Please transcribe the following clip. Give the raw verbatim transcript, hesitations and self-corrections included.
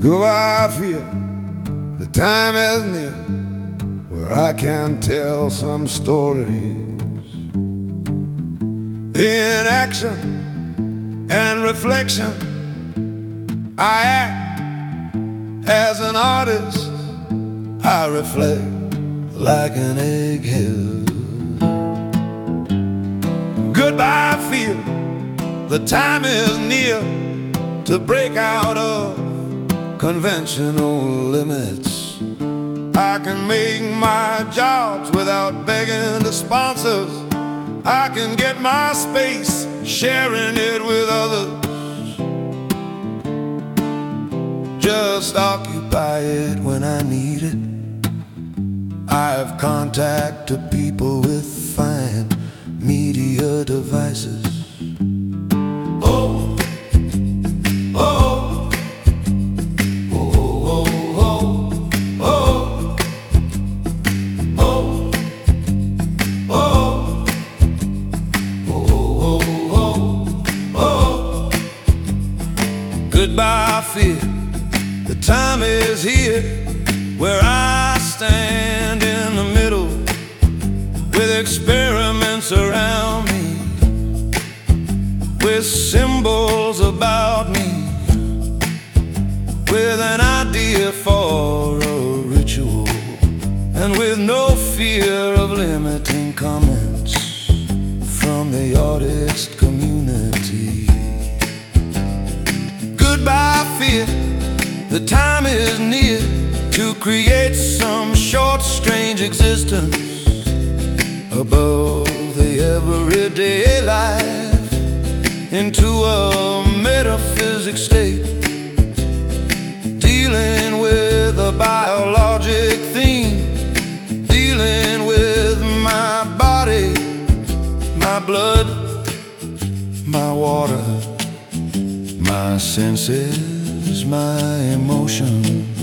Go, I feel the time is near where I can tell some stories in action and reflection. I act as an artist, I reflect like an egghead. Goodbye, feel the time is near to break out of conventional limits. I can make my jobs without begging the sponsors. I can get my space, sharing it with others. Just occupy it when I need it. I've contacted people with fine media devices. Oh, oh, oh, oh, oh, oh, oh, oh, oh. Goodbye, fear. The time is here where I stand in the middle with experiments around me, with symbols about me, with an idea for a ritual, and with no fear of limiting comments from the artist community. Goodbye, fear. The time is near to create some short, strange existence above the everyday life, into a metaphysic state, dealing with a biologic theme, dealing with my body, my blood, my water, my senses, my emotions.